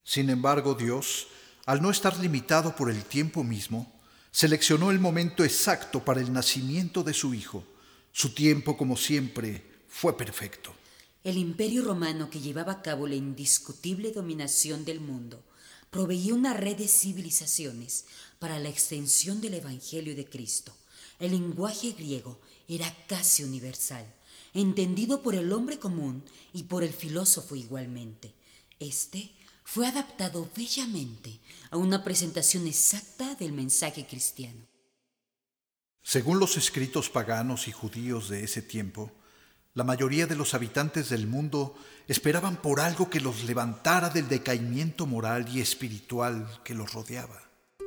Sin embargo, Dios, al no estar limitado por el tiempo mismo, seleccionó el momento exacto para el nacimiento de su Hijo. Su tiempo, como siempre, fue perfecto. El imperio romano, que llevaba a cabo la indiscutible dominación del mundo, proveía una red de civilizaciones para la extensión del Evangelio de Cristo. El lenguaje griego era casi universal, entendido por el hombre común y por el filósofo igualmente. Este fue adaptado bellamente a una presentación exacta del mensaje cristiano. Según los escritos paganos y judíos de ese tiempo, la mayoría de los habitantes del mundo esperaban por algo que los levantara del decaimiento moral y espiritual que los rodeaba.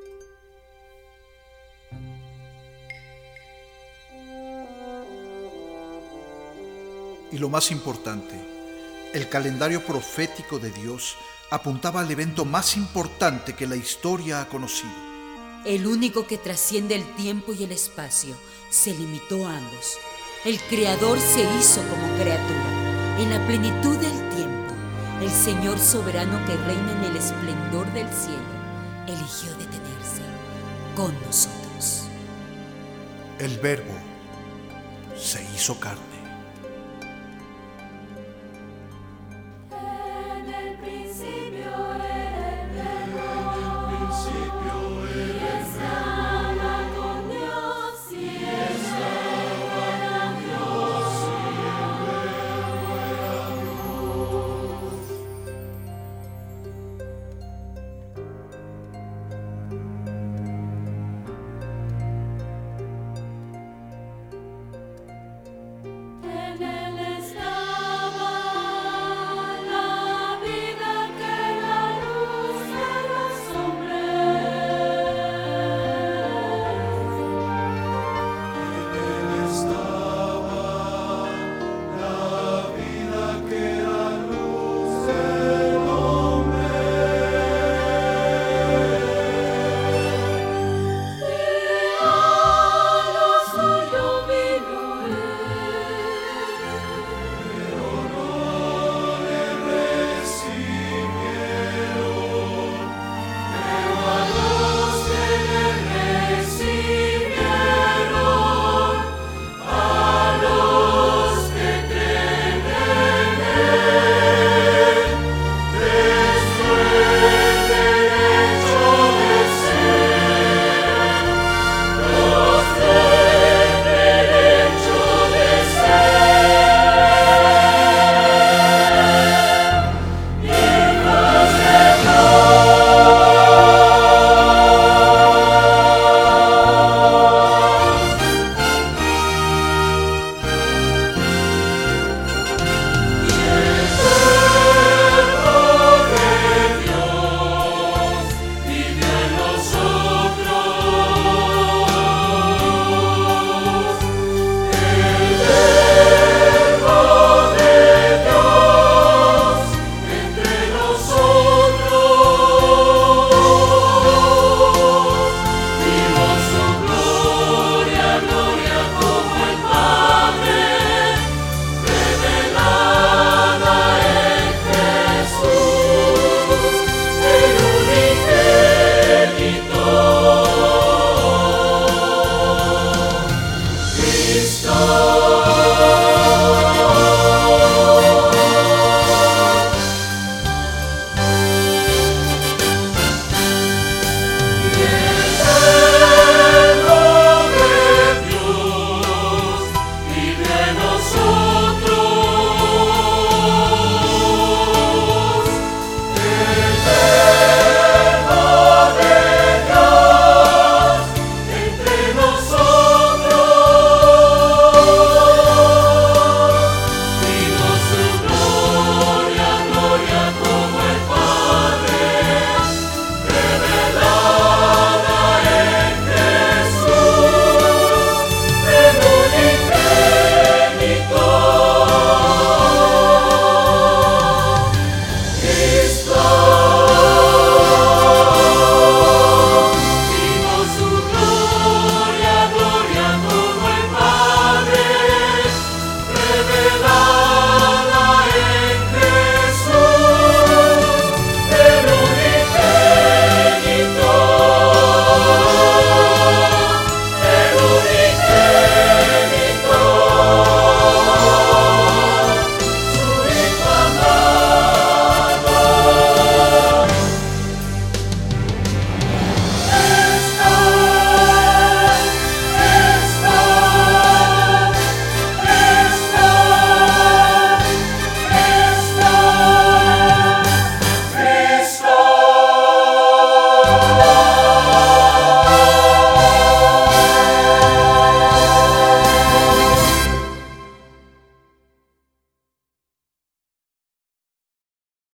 Y lo más importante, el calendario profético de Dios apuntaba al evento más importante que la historia ha conocido. El único que trasciende el tiempo y el espacio se limitó a ambos. El Creador se hizo como criatura. En la plenitud del tiempo, el Señor soberano que reina en el esplendor del cielo eligió detenerse con nosotros. El Verbo se hizo carne.